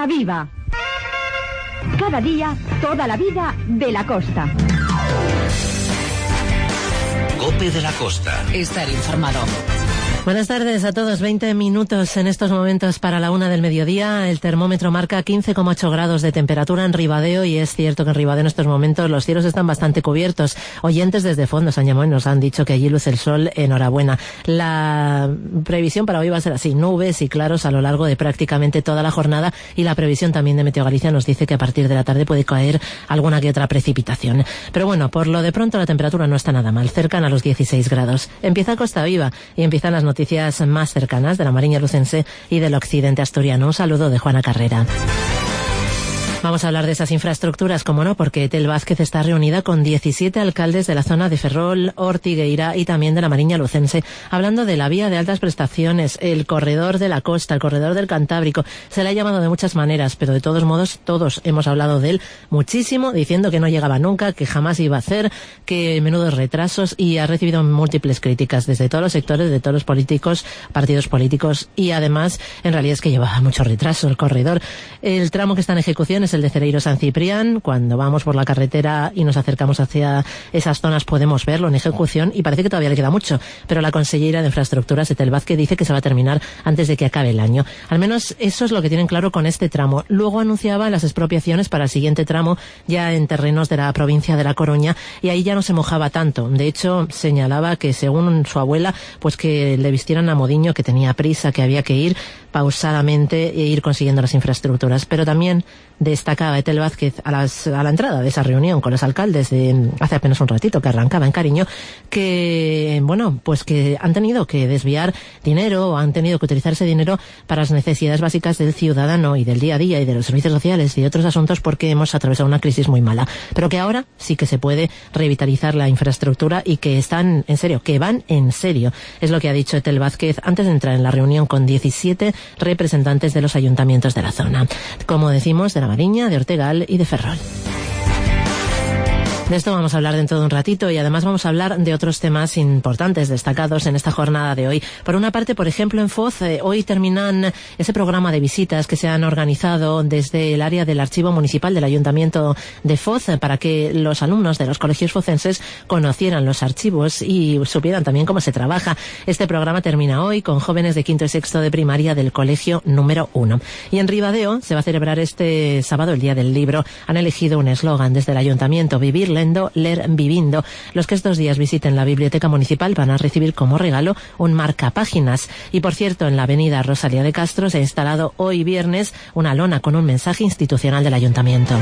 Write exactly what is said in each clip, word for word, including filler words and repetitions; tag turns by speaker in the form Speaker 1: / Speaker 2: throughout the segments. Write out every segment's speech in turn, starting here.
Speaker 1: Costa Viva. Cada día, toda la vida de la costa.
Speaker 2: COPE de la Costa.
Speaker 3: Estar informado.
Speaker 4: Buenas tardes a todos. veinte minutos en estos momentos para la una del mediodía. El termómetro marca quince coma ocho grados de temperatura en Ribadeo y es cierto que en Ribadeo en estos momentos los cielos están bastante cubiertos. Oyentes desde Fondos han llamado y nos han dicho que allí luce el sol. Enhorabuena. La previsión para hoy va a ser así: nubes y claros a lo largo de prácticamente toda la jornada, y la previsión también de Meteo Galicia nos dice que a partir de la tarde puede caer alguna que otra precipitación. Pero bueno, por lo de pronto la temperatura no está nada mal, cercan a los dieciséis grados. Empieza Costa Viva y empiezan las noticias más cercanas de la Mariña Lucense y del occidente asturiano. Un saludo de Juana Carrera. Vamos a hablar de esas infraestructuras, como no, porque Tel Vázquez está reunida con diecisiete alcaldes de la zona de Ferrol, Ortigueira y también de la Mariña Lucense, hablando de la vía de altas prestaciones, el corredor de la costa, el corredor del Cantábrico. Se le ha llamado de muchas maneras, pero de todos modos todos hemos hablado de él muchísimo, diciendo que no llegaba nunca, que jamás iba a hacer, que menudos retrasos, y ha recibido múltiples críticas desde todos los sectores, de todos los políticos, partidos políticos, y además en realidad es que llevaba mucho retraso el corredor. El tramo que está en ejecución es el de Cereiro San Ciprián. Cuando vamos por la carretera y nos acercamos hacia esas zonas podemos verlo en ejecución y parece que todavía le queda mucho, pero la consellera de Infraestructuras de Tel Vázquez dice que se va a terminar antes de que acabe el año. Al menos eso es lo que tienen claro con este tramo. Luego anunciaba las expropiaciones para el siguiente tramo ya en terrenos de la provincia de La Coruña, y ahí ya no se mojaba tanto. De hecho, señalaba que según su abuela, pues que le vistieran a modiño, que tenía prisa, que había que ir pausadamente e ir consiguiendo las infraestructuras. Pero también destacaba Tel Vázquez a, las, a la entrada de esa reunión con los alcaldes de hace apenas un ratito que arrancaba en Cariño, que bueno, pues que han tenido que desviar dinero, o han tenido que utilizar ese dinero para las necesidades básicas del ciudadano y del día a día y de los servicios sociales y de otros asuntos, porque hemos atravesado una crisis muy mala, pero que ahora sí que se puede revitalizar la infraestructura y que están en serio, que van en serio. Es lo que ha dicho Tel Vázquez antes de entrar en la reunión con diecisiete representantes de los ayuntamientos de la zona, como decimos, de la Mariña, de Ortegal y de Ferrol. De esto vamos a hablar dentro de un ratito, y además vamos a hablar de otros temas importantes, destacados en esta jornada de hoy. Por una parte, por ejemplo, en Foz, eh, hoy terminan ese programa de visitas que se han organizado desde el área del Archivo Municipal del Ayuntamiento de Foz, eh, para que los alumnos de los colegios focenses conocieran los archivos y supieran también cómo se trabaja. Este programa termina hoy con jóvenes de quinto y sexto de primaria del colegio número uno. Y en Ribadeo se va a celebrar este sábado el Día del Libro. Han elegido un eslogan desde el Ayuntamiento: vivir lendo, ler vivindo. Los que estos días visiten la biblioteca municipal van a recibir como regalo un marcapáginas. Y por cierto, en la avenida Rosalía de Castro se ha instalado hoy viernes una lona con un mensaje institucional del Ayuntamiento.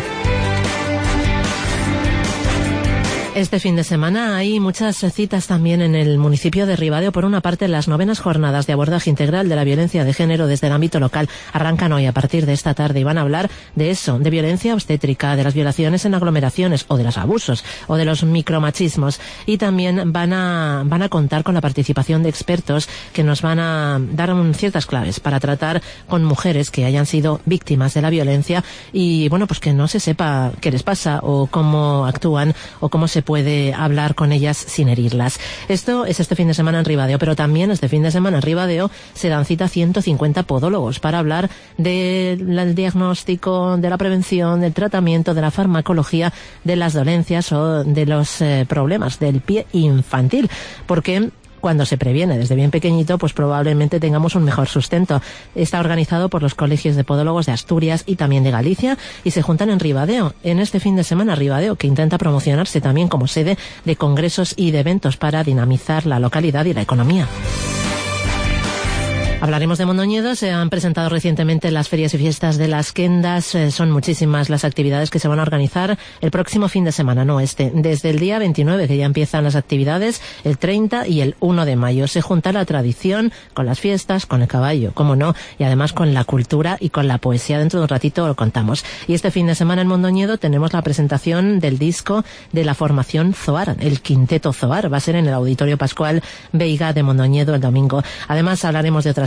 Speaker 4: Este fin de semana hay muchas citas también en el municipio de Ribadeo. Por una parte, las novenas jornadas de abordaje integral de la violencia de género desde el ámbito local arrancan hoy a partir de esta tarde y van a hablar de eso, de violencia obstétrica, de las violaciones en aglomeraciones o de los abusos o de los micromachismos. Y también van a, van a contar con la participación de expertos que nos van a dar un, ciertas claves para tratar con mujeres que hayan sido víctimas de la violencia y, bueno, pues que no se sepa qué les pasa o cómo actúan o cómo se puede hablar con ellas sin herirlas. Esto es este fin de semana en Ribadeo, pero también este fin de semana en Ribadeo se dan cita ciento cincuenta podólogos para hablar del diagnóstico, de la prevención, del tratamiento, de la farmacología, de las dolencias o de los eh, problemas del pie infantil, porque cuando se previene desde bien pequeñito, pues probablemente tengamos un mejor sustento. Está organizado por los colegios de podólogos de Asturias y también de Galicia y se juntan en Ribadeo. En este fin de semana, Ribadeo, que intenta promocionarse también como sede de congresos y de eventos para dinamizar la localidad y la economía. Hablaremos de Mondoñedo. Se han presentado recientemente las ferias y fiestas de las Quendas. Eh, son muchísimas las actividades que se van a organizar el próximo fin de semana, no este. Desde el día veintinueve, que ya empiezan las actividades, el treinta y el uno de mayo. Se junta la tradición con las fiestas, con el caballo, cómo no, y además con la cultura y con la poesía. Dentro de un ratito lo contamos. Y este fin de semana en Mondoñedo tenemos la presentación del disco de la formación Zoar, el Quinteto Zoar. Va a ser en el Auditorio Pascual Veiga de Mondoñedo el domingo. Además hablaremos de otras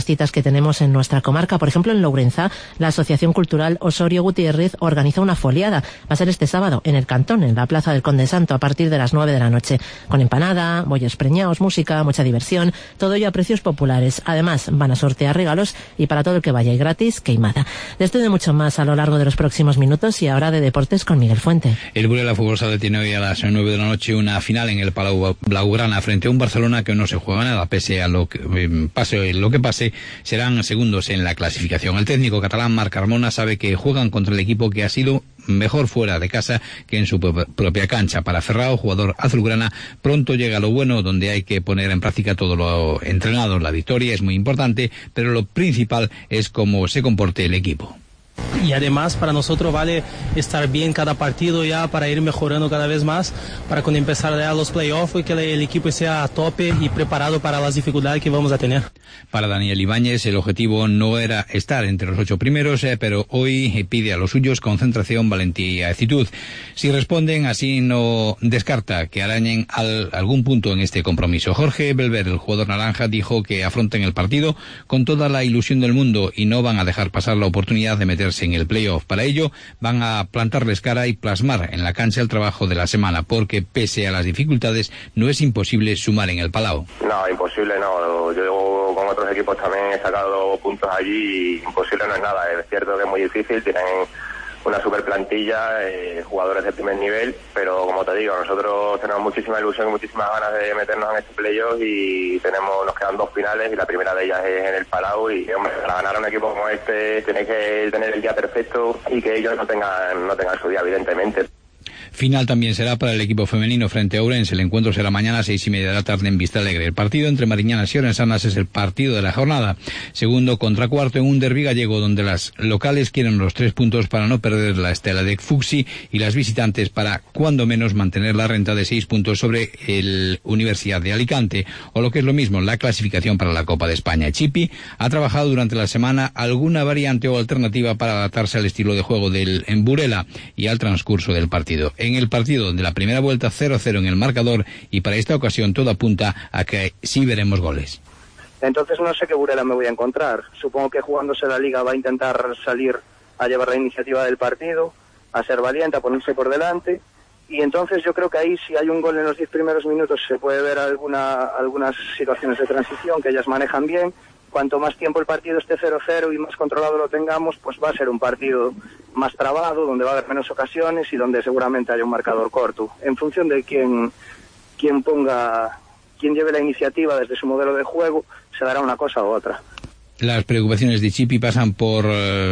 Speaker 4: tantas citas que tenemos en nuestra comarca. Por ejemplo, en Lourenzá, la Asociación Cultural Osorio Gutiérrez organiza una foliada. Va a ser este sábado en el Cantón, en la Plaza del Conde Santo, a partir de las nueve de la noche, con empanada, bollos preñados, música, mucha diversión, todo ello a precios populares. Además, van a sortear regalos y para todo el que vaya y gratis, queimada. De esto y de mucho más a lo largo de los próximos minutos, y ahora de deportes con Miguel Fuente.
Speaker 3: El Burela Fútbol Sala tiene hoy a las nueve de la noche una final en el Palau Blaugrana frente a un Barcelona que no se juega nada, pese a lo que eh, pase lo que pase, serán segundos en la clasificación. El técnico catalán Marc Carmona sabe que juegan contra el equipo que ha sido mejor fuera de casa que en su propia cancha. Para Ferrao, jugador azulgrana, pronto llega lo bueno, donde hay que poner en práctica todo lo entrenado. La victoria es muy importante, pero lo principal es cómo se comporte el equipo.
Speaker 5: Y además para nosotros vale estar bien cada partido ya para ir mejorando cada vez más, para cuando empezar ya los playoffs y que el equipo sea a tope y preparado para las dificultades que vamos a tener.
Speaker 3: Para Daniel Ibáñez el objetivo no era estar entre los ocho primeros, eh, pero hoy eh, pide a los suyos concentración, valentía y actitud. Si responden así, no descarta que arañen al, algún punto en este compromiso. Jorge Belver, el jugador naranja, dijo que afronten el partido con toda la ilusión del mundo y no van a dejar pasar la oportunidad de meterse en el playoff. Para ello van a plantarles cara y plasmar en la cancha el trabajo de la semana, porque pese a las dificultades no es imposible sumar en el Palau.
Speaker 6: No, imposible no. Yo con otros equipos también he sacado puntos allí y imposible no es nada. Es cierto que es muy difícil, tienen una super plantilla, eh, jugadores de primer nivel, pero como te digo, nosotros tenemos muchísima ilusión y muchísimas ganas de meternos en este playoff y tenemos, nos quedan dos finales y la primera de ellas es en el Palau y hombre, para ganar a un equipo como este tiene que tener el día perfecto y que ellos no tengan, no tengan su día, evidentemente.
Speaker 3: Final también será para el equipo femenino frente a Ourense. El encuentro será mañana a seis y media de la tarde en Vista Alegre. El partido entre Mariñanas y Orensanas es el partido de la jornada. Segundo contra cuarto en un derbi gallego donde las locales quieren los tres puntos para no perder la estela de Fuxi y las visitantes para, cuando menos, mantener la renta de seis puntos sobre el Universidad de Alicante. O lo que es lo mismo, la clasificación para la Copa de España. Chipi ha trabajado durante la semana alguna variante o alternativa para adaptarse al estilo de juego del en Burela y al transcurso del partido. En el partido de la primera vuelta cero cero en el marcador y para esta ocasión todo apunta a que sí veremos goles.
Speaker 7: Entonces no sé qué Burela me voy a encontrar. Supongo que jugándose la Liga va a intentar salir a llevar la iniciativa del partido, a ser valiente, a ponerse por delante y entonces yo creo que ahí si hay un gol en los diez primeros minutos se puede ver alguna, algunas situaciones de transición que ellas manejan bien. Cuanto más tiempo el partido esté cero cero y más controlado lo tengamos, pues va a ser un partido más trabado, donde va a haber menos ocasiones y donde seguramente haya un marcador corto. En función de quién, quién ponga, quién lleve la iniciativa desde su modelo de juego, se dará una cosa u otra.
Speaker 3: Las preocupaciones de Chipi pasan por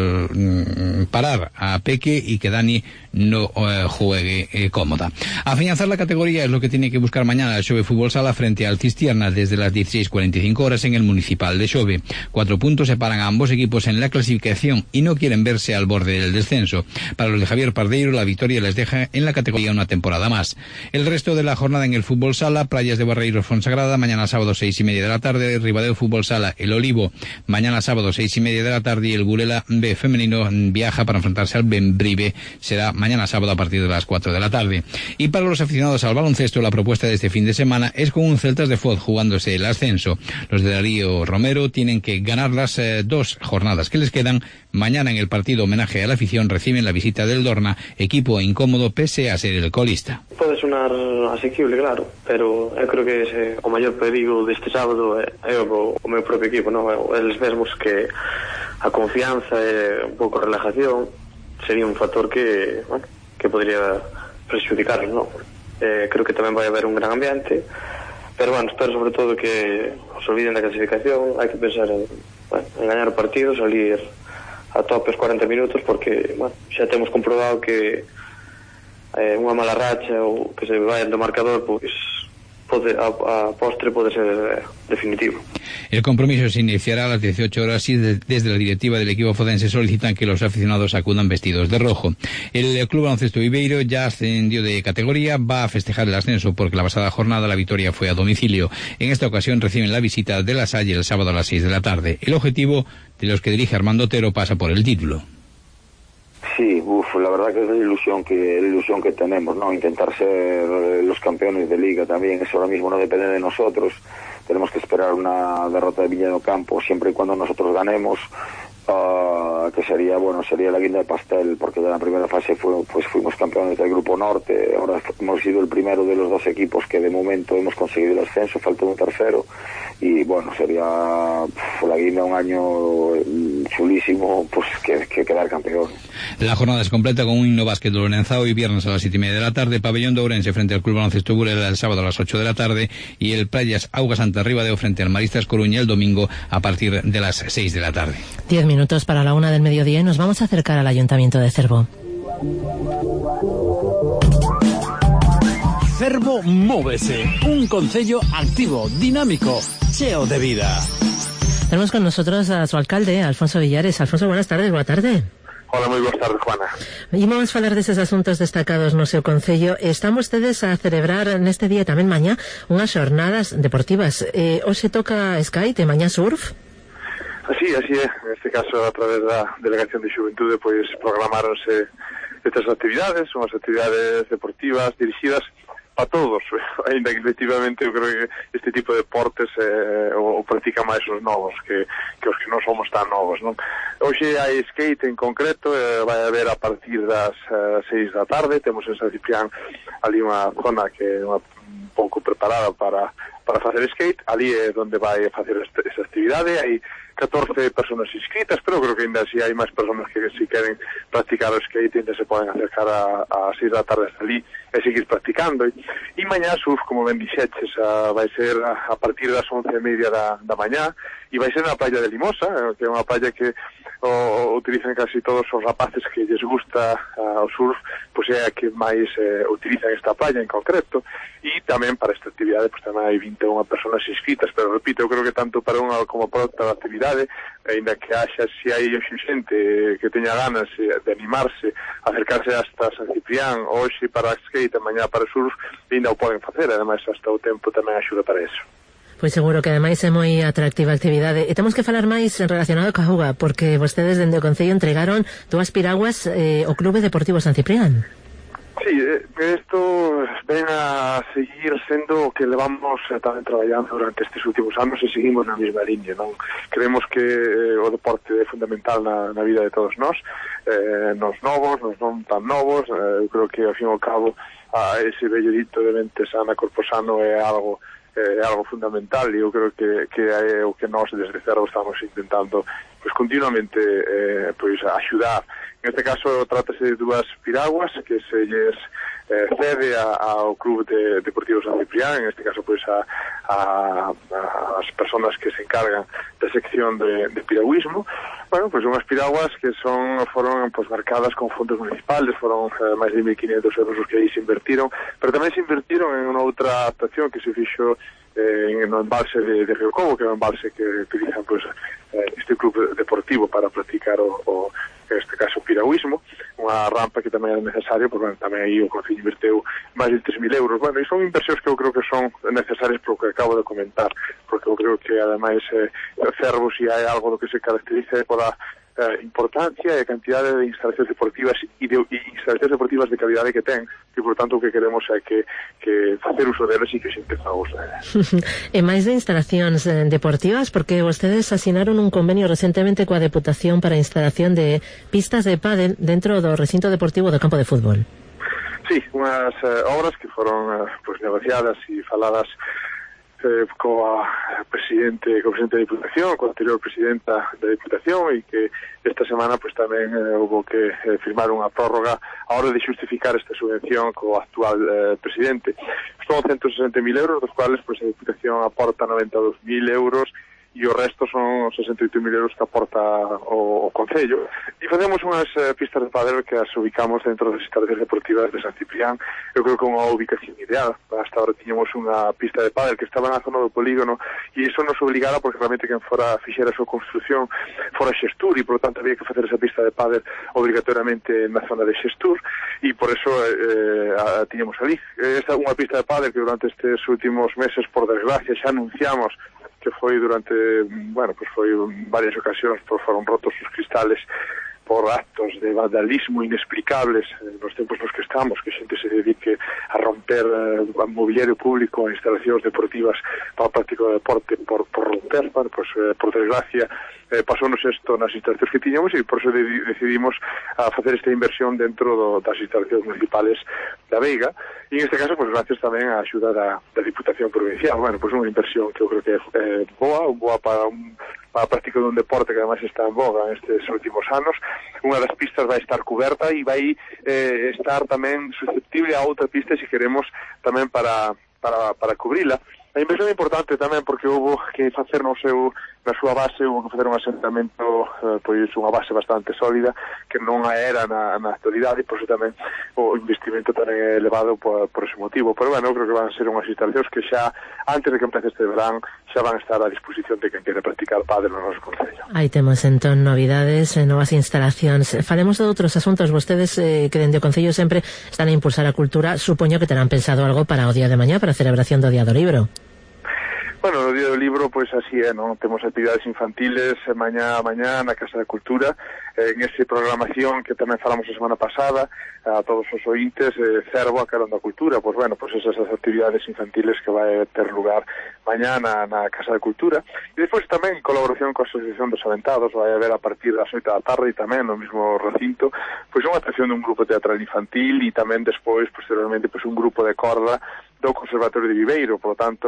Speaker 3: uh, parar a Peque y que Dani no uh, juegue eh, cómoda. Afianzar la categoría es lo que tiene que buscar mañana el Xove Fútbol Sala frente al Cistierna desde las dieciséis cuarenta y cinco horas en el Municipal de Xove. Cuatro puntos separan a ambos equipos en la clasificación y no quieren verse al borde del descenso. Para los de Javier Pardeiro, la victoria les deja en la categoría una temporada más. El resto de la jornada en el Fútbol Sala, Playas de Barreiros Fonsagrada, mañana sábado seis y media de la tarde, Ribadeo Fútbol Sala, El Olivo, mañana sábado seis y media de la tarde y el Burela B femenino viaja para enfrentarse al Bembrive. Será mañana sábado a partir de las cuatro de la tarde. Y para los aficionados al baloncesto, la propuesta de este fin de semana es con un Celtas de Foz jugándose el ascenso. Los de Darío Romero tienen que ganar las eh, dos jornadas que les quedan. Mañana en el partido homenaje a la afición reciben la visita del Dorna, equipo incómodo pese a ser el colista.
Speaker 8: Pode sonar asequible, claro, pero eu creo que ese, o maior perigo deste sábado é, é o, o meu propio equipo, non? Eles mesmos que a confianza e un pouco a relajación sería un factor que, bueno, que podría prexudicarlos, non? Eh, creo que tamén vai haber un gran ambiente, pero bueno, espero sobre todo que os olviden da clasificación, hai que pensar en, bueno, en gañar o partido, salir a tope os cuarenta minutos, porque bueno, xa temos comprobado que eh, unha mala racha ou que se vai do marcador, pois pode, a, a postre pode ser eh, definitivo.
Speaker 3: El compromiso se iniciará a las dieciocho horas y de, desde la directiva del equipo fodense solicitan que los aficionados acudan vestidos de rojo. El Club Baloncesto Viveiro ya ascendió de categoría, va a festejar el ascenso porque la pasada jornada la victoria fue a domicilio. En esta ocasión reciben la visita de la Salle el sábado a las seis de la tarde. El objetivo de los que dirige Armando Otero pasa por el título.
Speaker 9: Sí, uf, la verdad que es la ilusión que la ilusión que tenemos, ¿no? Intentar ser los campeones de liga también, eso ahora mismo no depende de nosotros, tenemos que esperar una derrota de Viña do Campo siempre y cuando nosotros ganemos, uh, que sería, bueno, sería la guinda de pastel, porque ya en la primera fase fue, pues fuimos campeones del Grupo Norte, ahora hemos sido el primero de los dos equipos que de momento hemos conseguido el ascenso, falta un tercero, y bueno, sería pff, la guinda un año chulísimo, pues que, que quedar campeón.
Speaker 3: La jornada se completa con un himno básquet de Lorenza hoy viernes a las siete y media de la tarde, Pabellón de Ourense frente al Club Baloncesto Burela el sábado a las ocho de la tarde y el Playas Auga Santa Ribadeo frente al Maristas Coruña el domingo a partir de las seis de la tarde.
Speaker 4: Diez minutos para la una del mediodía y nos vamos a acercar al Ayuntamiento de Cervo.
Speaker 10: Cervo móvese, un concello activo, dinámico, cheo de vida.
Speaker 4: Tenemos con nosotros a su alcalde, Alfonso Villares. Alfonso, buenas tardes, boa tarde.
Speaker 11: Hola, moi boas tardes, Juana.
Speaker 4: Imos falar deses asuntos destacados no seu concello. Están vostedes a celebrar neste día e tamén mañá unhas xornadas deportivas. Eh, hoxe toca skate e mañá surf?
Speaker 11: Así, así é. Neste caso, a través da Delegación de Xuventude, pois programaronse estas actividades, unhas actividades deportivas dirixidas a todos, ainda que efectivamente eu creo que este tipo de deportes eh, o, o practican máis os novos que, que os que non somos tan novos, non? Hoxe hai skate en concreto, eh, vai haber a partir das eh, seis da tarde, temos en San Ciprián ali unha zona que é unha, un pouco preparada para, para facer skate, ali é onde vai facer este, esta actividade, hai catorce personas inscritas, pero creo que ainda así hai máis personas que si queren practicar o skate ainda se poden acercar a, a seis da tarde hasta ali e seguir practicando. E mañá surf, como ben dixeches, a, vai ser a, a partir das once e media da, da mañá e vai ser na playa de Limosa, que é unha playa que o, utilizan casi todos os rapaces que lles gusta a, o surf, pois é a que máis eh, utilizan esta playa en concreto, e tamén para esta actividade pois tamén hai vinte e unha personas inscritas, pero repito, eu creo que tanto para unha como para outra actividade, ainda que haxa, se hai xente que teña ganas de animarse a acercarse hasta San Ciprián hoxe para skate e mañá para surf, ainda o poden facer, ademais hasta o tempo tamén axuda para eso.
Speaker 4: Pois seguro que ademais é moi atractiva a actividade. E temos que falar máis relacionado ca auga, porque vostedes dende o Concello entregaron dúas piraguas eh, ao Clube Deportivo San Ciprián.
Speaker 11: Sí, isto ven a seguir sendo o que levamos eh, tamén traballando durante estes últimos anos e seguimos na mesma línea, non? Creemos que eh, o deporte é fundamental na, na vida de todos nós, eh, nos novos, nos non tan novos, eh, eu creo que ao fin e ao cabo a ese bello dito de mente sana, corpo sano é algo é algo fundamental e eu creo que, que é o que nós desde Cervo estamos intentando pues, continuamente eh, pues, axudar. En este caso trátase de dúas piraguas que se lles eh, cede a, ao Club de, Deportivo San Ciprián, en este caso pues, a, a, a as personas que se encargan da sección de, de piragüismo. Bueno, pues unhas piraguas que son foron pues, marcadas con fondos municipales, foron eh, máis de mil quinientos euros os que aí se invertiron, pero tamén se invertiron en unha outra actuación que se fixo eh, no embalse de, de Río Cobo, que é un embalse que utilizan pues, eh, este club deportivo para practicar o, o en este caso o piragüismo, unha rampa que tamén é necesario, porque bueno, tamén aí o Concello inverteu máis de tres mil euros. Bueno, e son inversións que eu creo que son necesarias por o que acabo de comentar, porque eu creo que ademais eh, Cervo, si hai algo do que se caracteriza é pola eh, importancia e cantidade de instalacións deportivas e de e instalacións deportivas de calidade que ten, e por tanto o que queremos é que, que facer uso delas e que se empezamos eh.
Speaker 4: E máis de instalacións eh, deportivas, porque vostedes asinaron un convenio recentemente coa Deputación para a instalación de pistas de pádel dentro do recinto deportivo do campo de fútbol.
Speaker 11: Sí, unhas eh, obras que foron eh, pues, negociadas e faladas eh, coa presidente, co presidente da Diputación, coa anterior presidenta da Diputación, e que esta semana pues tamén eh, houve que eh, firmar unha prórroga a hora de xustificar esta subvención co actual eh, presidente. Son ciento sesenta mil euros, dos cuales pues a Diputación aporta noventa e dous mil euros e o resto son sesenta e oito mil euros que aporta o, o Concello. E facemos unhas eh, pistas de pádel que as ubicamos dentro das instalacións deportivas de San Ciprián. Eu creo que é unha ubicación ideal. Hasta ahora tiñamos unha pista de pádel que estaba na zona do polígono e iso nos obligara porque realmente quen fora fixera a súa construción fora Xestur e por lo tanto había que facer esa pista de pádel obrigatoriamente na zona de Xestur e por eso eh, a, a tiñamos ali. Esta é unha pista de pádel que durante estes últimos meses, por desgracia, xa anunciamos que foi durante, bueno, pues foi varias ocasións, pues foron rotos os cristales por actos de vandalismo inexplicables nos tempos nos que estamos, que a xente se dedique a romper uh, mobiliario público, instalacións deportivas para a práctica do deporte por, por romper, bueno, pues, eh, por desgracia eh, pasónos isto nas instalacións que tiñamos e por eso de, decidimos a facer esta inversión dentro do, das instalacións municipales da Veiga e en este caso, pues gracias tamén á axuda da, da Diputación Provincial. Bueno, pues unha inversión que eu creo que é eh, boa, boa para un para a práctica dun deporte que además está en boga nestes últimos anos. Unha das pistas vai estar coberta e vai eh, estar tamén susceptible a outra pista se queremos tamén para, para, para cubrila. A inversión é importante tamén porque houve que facer no seu, na súa base, houve que facer un asentamento, eh, pois unha base bastante sólida que non a era na, na actualidade e por eso tamén o investimento tamén é elevado por, por ese motivo. Pero bueno, eu creo que van ser unhas instalacións que xa, antes de que empece este verán, xa van a estar a disposición de quen quere practicar pádel no noso concello.
Speaker 4: Aí temos entón novidades, novas instalacións. Falemos de outros asuntos. Vostedes eh, que dende o concello sempre están a impulsar a cultura, supoño que terán pensado algo para o día de mañá, para a celebración do Día do Libro.
Speaker 11: Bueno, no Día do Libro, pois pues, así é, non? Temos actividades infantiles mañá a mañá na Casa da Cultura, eh, en ese programación que tamén falamos a semana pasada a todos os ointes, eh, Cervo a carón da Cultura, pois pues, bueno, pois pues esas actividades infantiles que vai ter lugar mañá na, na Casa da Cultura. E despois tamén en colaboración coa Asociación dos Aventados vai haber a partir das oito da tarde e tamén no mesmo recinto, pois pues, unha atracción dun grupo teatral infantil e tamén despois, posteriormente, pois pues, un grupo de corda do Conservatorio de Viveiro, por lo tanto,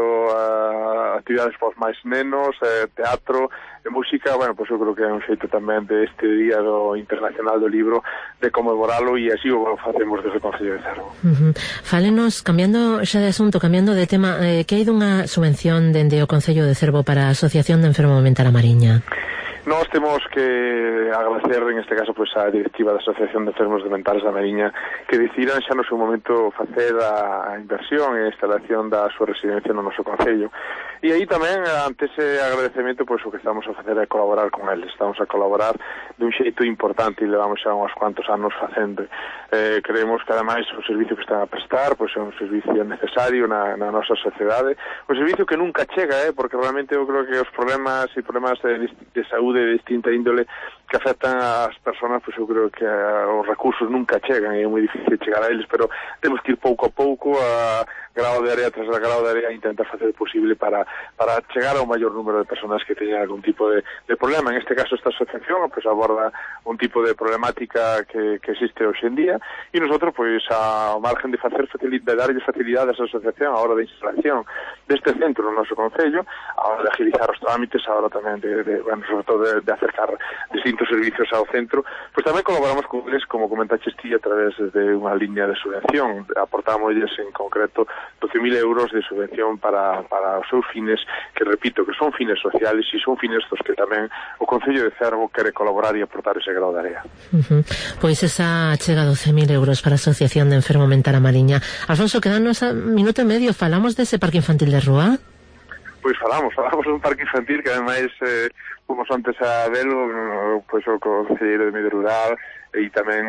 Speaker 11: uh, actividades para os máis nenos, eh, teatro, e música, bueno, pois pues eu creo que é un xeito tamén de este Día do Internacional do Libro de conmemoralo e así o facemos desde o Concello de Cervo.
Speaker 4: Uh-huh. Fálenos, cambiando xa de asunto, cambiando de tema, eh, que hai dunha subvención dende o Concello de Cervo para a Asociación de Enfermo Mental a Mariña?
Speaker 11: Nós temos que agradecer, en este caso, pues, a directiva da Asociación de Enfermos de Mentales da Mariña que decidiran xa no seu momento facer a, a inversión e a instalación da súa residencia no noso concello. E aí tamén, ante ese agradecemento, pois, pues, o que estamos a facer é colaborar con eles. Estamos a colaborar dun xeito importante e levamos xa uns cuantos anos facendo. Eh, creemos que, ademais, o servicio que están a prestar pois, pues, é un servicio necesario na, na nosa sociedade. Un servicio que nunca chega, eh, porque realmente eu creo que os problemas e problemas de, de saúde de distinta índole que afectan ás persoas, pois eu creo que uh, os recursos nunca chegan e é moi difícil chegar a eles, pero temos que ir pouco a pouco a grado de área tras grado de área e intentar facer o posible para, para chegar ao maior número de personas que teñan algún tipo de, de problema. En este caso esta asociación pois, aborda un tipo de problemática que, que existe hoxe en día e nosotros pois ao margen de facer de darlle facilidades á asociación a hora de instalación deste centro no noso concello, a hora de agilizar os trámites, a hora tamén de, de bueno, sobre todo de, de acercar distintos servicios ao centro, pois tamén colaboramos con eles, como comentaste ti, a través de unha línea de subvención. Aportámosles en concreto doce mil euros de subvención para, para os seus fines, que repito, que son fines sociales e son fines dos que tamén o Concello de Cervo quere colaborar e aportar ese grado de área.
Speaker 4: Uh-huh. Pois esa chega doce mil euros para a Asociación de Enfermo Mental a Mariña. Alfonso, quedanos a minuto e medio, falamos dese parque infantil de Rúa?
Speaker 11: Pois falamos, falamos dun parque infantil que ademais eh, fomos antes a velo, pois o concelleiro de Medio Rural e tamén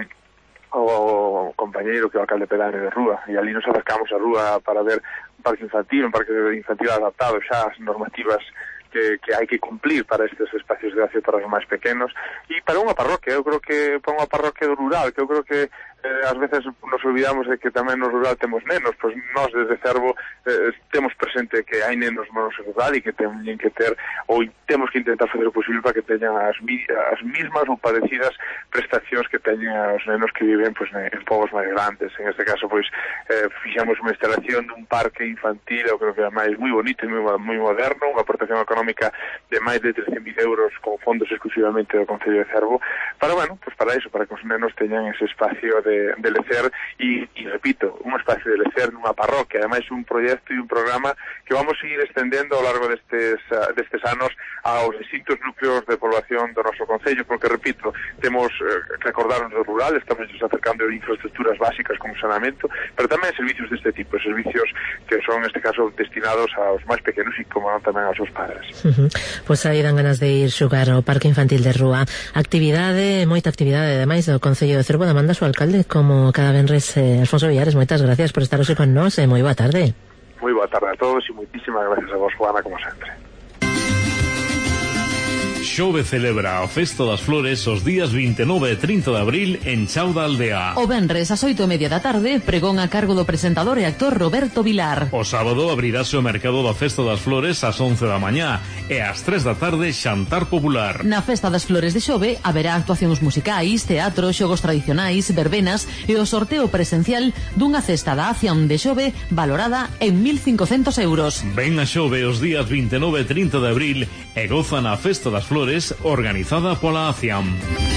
Speaker 11: o compañeiro que é o alcalde pedáneo de Rúa, e ali nos acercamos a Rúa para ver un parque infantil, un parque infantil adaptado xa ás normativas que, que hai que cumplir para estes espacios de ocio para os máis pequenos e para unha parroquia, eu creo que para unha parroquia rural, que eu creo que eh, ás veces nos olvidamos de que tamén no rural temos nenos, pois nós desde Cervo eh, temos presente que hai nenos no noso rural e que teñen que ter, ou temos que intentar fazer o posible para que teñan as, as mismas ou parecidas prestacións que teñen os nenos que viven pois, en povos máis grandes. En este caso, pois, eh, fixamos unha instalación dun parque infantil, eu creo que é máis moi bonito e moi, moi moderno, unha aportación económica de máis de trescentos mil euros con fondos exclusivamente do Concello de Cervo, para, bueno, pues para iso, para que os nenos teñan ese espacio de de lecer e, e repito, un espacio de lecer nunha parroquia, ademais un proxecto e un programa que vamos a ir estendendo ao largo destes, destes anos aos distintos núcleos de población do noso concello, porque repito, temos eh, que acordarnos do rural, estamos nos acercando a infraestructuras básicas como saneamento, pero tamén servicios deste tipo, servicios que son, neste caso, destinados aos máis pequenos e como non tamén aos seus padres.
Speaker 4: Uh-huh. Pois aí dan ganas de ir xugar ao Parque Infantil de Rúa. Actividade, moita actividade, ademais do Concello de Cervo, demanda o alcalde como cada venres. eh, Alfonso Villares, moitas gracias por estar hoxe con nós e moi boa tarde.
Speaker 11: Moi boa tarde a todos e moitísimas gracias a vos, Juana, como sempre.
Speaker 12: Xove celebra a Festa das Flores os días veintinueve e trinta de abril en Chao da Aldea.
Speaker 13: O venres ás oito e media da tarde, pregón a cargo do presentador e actor Roberto Vilar.
Speaker 12: O sábado abrirase o mercado da Festa das Flores ás once da mañá e ás tres da tarde xantar popular.
Speaker 13: Na Festa das Flores de Xove haberá actuacións musicais, teatro, xogos tradicionais, verbenas e o sorteo presencial dunha cesta da Aciam de Xove valorada en mil cincocentos euros.
Speaker 12: Ven a Xove os días veintinueve e trinta de abril e goza na Festa das Flores organizada pola Aciam.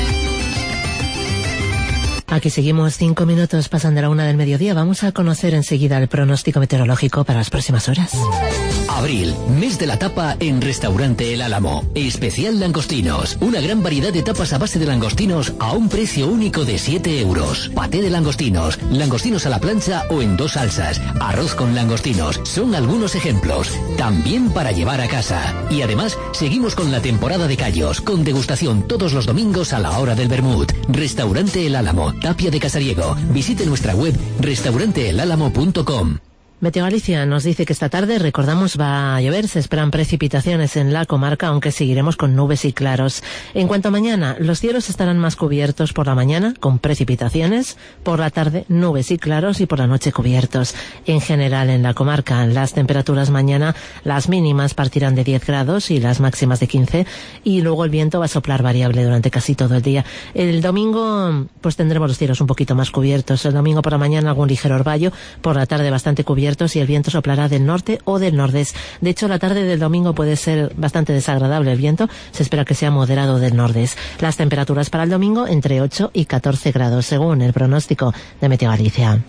Speaker 4: Aquí seguimos, cinco minutos pasan de la una del mediodía. Vamos a conocer enseguida el pronóstico meteorológico para las próximas horas.
Speaker 14: Abril, mes de la tapa en Restaurante El Álamo. Especial langostinos. Una gran variedad de tapas a base de langostinos a un precio único de siete euros. Paté de langostinos, langostinos a la plancha o en dos salsas, arroz con langostinos. Son algunos ejemplos. También para llevar a casa. Y además, seguimos con la temporada de callos, con degustación todos los domingos a la hora del vermut. Restaurante El Álamo, Tapia de Casariego. Visite nuestra web restaurante el álamo punto com.
Speaker 4: Meteo Galicia nos dice que esta tarde, recordamos, va a llover, se esperan precipitaciones en la comarca, aunque seguiremos con nubes y claros. En cuanto a mañana, los cielos estarán más cubiertos por la mañana, con precipitaciones, por la tarde nubes y claros y por la noche cubiertos. En general, en la comarca, las temperaturas mañana, las mínimas partirán de diez grados y las máximas de quince, y luego el viento va a soplar variable durante casi todo el día. El domingo, pues tendremos los cielos un poquito más cubiertos. El domingo por la mañana algún ligero orvallo, por la tarde bastante cubierto, y el viento soplará del norte o del nordés. De hecho, la tarde del domingo puede ser bastante desagradable el viento. Se espera que sea moderado del nordés. Las temperaturas para el domingo entre ocho y catorce grados, según el pronóstico de Meteo Galicia.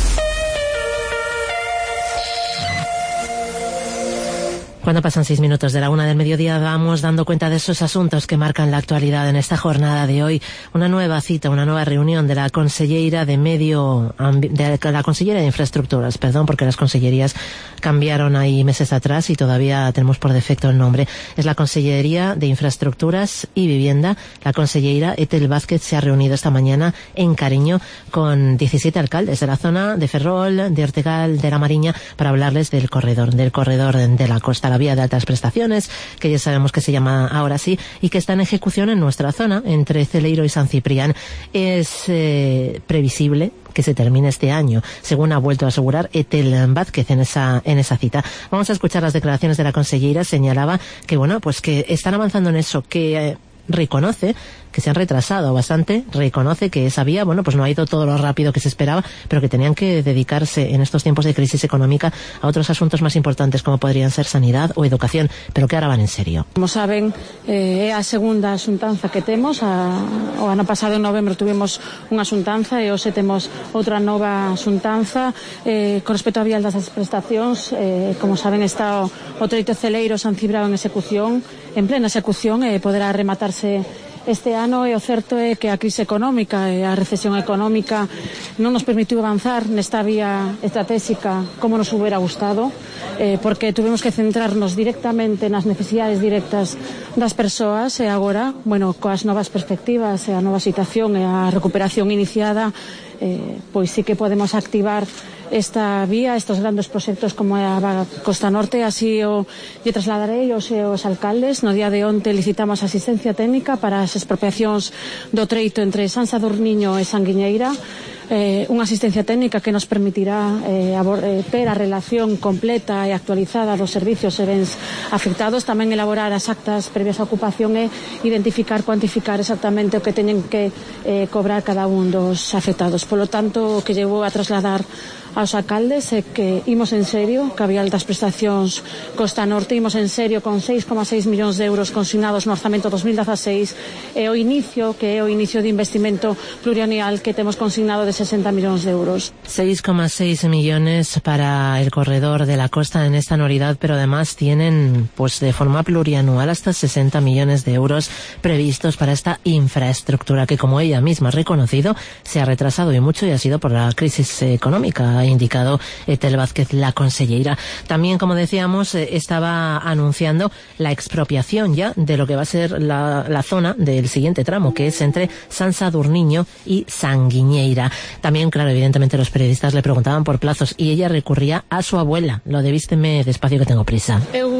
Speaker 4: Cuando pasan seis minutos de la una del mediodía, vamos dando cuenta de esos asuntos que marcan la actualidad en esta jornada de hoy. Una nueva cita, una nueva reunión de la Conselleira de Medio, de la Consellera de Infraestructuras, perdón, porque las consellerías cambiaron ahí meses atrás y todavía tenemos por defecto el nombre. Es la Consellería de Infraestructuras y Vivienda. La conselleira Etel Vázquez se ha reunido esta mañana en Cariño con diecisiete alcaldes de la zona de Ferrol, de Ortegal, de La Mariña, para hablarles del corredor, del corredor de la costa, la vía de altas prestaciones, que ya sabemos que se llama ahora sí, y que está en ejecución en nuestra zona, entre Celeiro y San Ciprián. Es eh, previsible que se termine este año, según ha vuelto a asegurar Etel Vázquez en esa en esa cita. Vamos a escuchar las declaraciones de la consellera. Señalaba que, bueno, pues que están avanzando en eso, que eh, reconoce que se han retrasado bastante, reconoce que esa vía, bueno, pues no ha ido todo lo rápido que se esperaba, pero que tenían que dedicarse en estos tiempos de crisis económica a otros asuntos más importantes, como podrían ser sanidad o educación, pero que ahora van en serio.
Speaker 15: Como saben, é eh, a segunda xuntanza que temos. A, o ano pasado en novembro tuvemos unha xuntanza e hoxe temos outra nova xuntanza. Eh, con respecto á vía das prestacións, eh, como saben, está o, o treito Celeiro-San Cibrao en execución, en plena execución, e eh, poderá rematarse este ano, e o certo é que a crise económica e a recesión económica non nos permitiu avanzar nesta vía estratégica como nos hubiera gustado, eh, porque tuvimos que centrarnos directamente nas necesidades directas das persoas, e agora, bueno, coas novas perspectivas e a nova situación e a recuperación iniciada, eh, pois sí que podemos activar esta vía, estos grandes proxectos como é a Costa Norte. Así o lle trasladarei aos seus alcaldes. No día de onte licitamos asistencia técnica para as expropiacións do treito entre San Sadurniño e Sanguiñeira, eh, unha asistencia técnica que nos permitirá eh, eh, ter a relación completa e actualizada dos servicios e bens afectados, tamén elaborar as actas previas á ocupación e identificar, cuantificar exactamente o que teñen que eh, cobrar cada un dos afectados. Polo tanto, o que llevo a trasladar aos alcaldes é que imos en serio, que a vía das prestacións Costa Norte, imos en serio con seis coma seis millóns de euros consignados no orzamento dos mil dieciséis, e o inicio, que é o inicio de investimento plurianual que temos consignado de sesenta millóns de euros.
Speaker 4: seis coma seis millones para el corredor de la costa en esta anualidad, pero además tienen, pues de forma plurianual, hasta sesenta millones de euros previstos para esta infraestructura que, como ella misma ha reconocido, se ha retrasado y mucho, y ha sido por la crisis económica, ha indicado Etel Vázquez, la conselleira. También, como decíamos, eh, estaba anunciando la expropiación ya de lo que va a ser la, la zona del siguiente tramo, que es entre San Sadurniño y Sanguiñeira. También, claro, evidentemente los periodistas le preguntaban por plazos y ella recurría a su abuela, lo de vísteme despacio que tengo prisa.
Speaker 15: Eu